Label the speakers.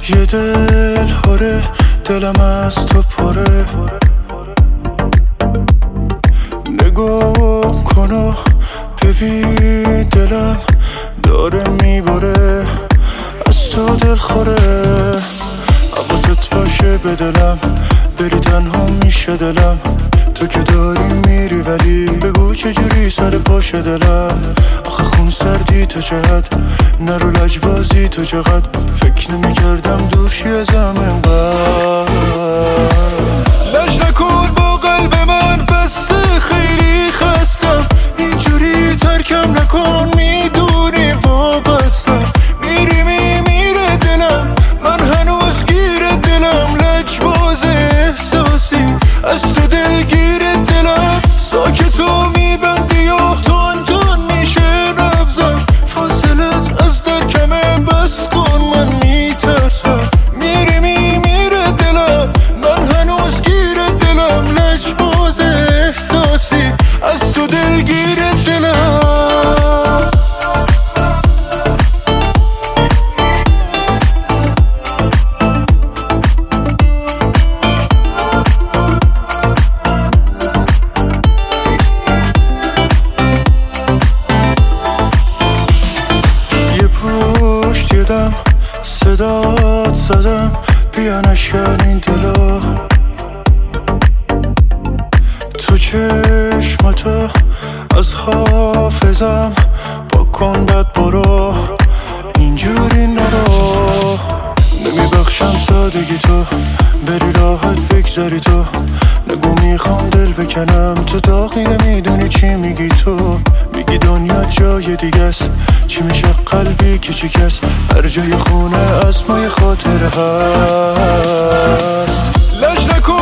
Speaker 1: یه دل هاره دلم از تو پره، نگاه کن و ببین دلم داره میباره از تو دل خوره. حواست باشه به دلم بری تنها میشه دلم، تو که داری میری ولی بگو چجوری سر پاشه دلم. آخه خون سردی تو چقدر نرو لجبازی تو چقدر فکر نمی کردم دورشی ازم انقدر. لج نکن با قلب من بسته خیلی خستم، اینجوری ترکم نکن میدونی وابستم. میری میره دلم من هنوز گیر دلم، لجباز احساسی از تو دلگیر دلم. ساکت و میبندی و تون میشه نبزم، فاصلت از در کمه بس کن من میترسم. میری میره دلم من هنوز گیر دلم، لجباز احساسی از تو دلگیر دلم. پشت یدم صدات زدم بیا نشکن این دلا، تو چشمتو از حافظم پاک کن بد برو اینجوری نرو. نمیبخشم سادگی تو بری راحت بگذاری تو، نگو میخوام دل بکنم تو داغی نمیدونی چی میگی. تو میگی دنیا جای دیگه است، چی میشه قلبی که شکست هر جای خونه اسمای خاطره هست. لج نکن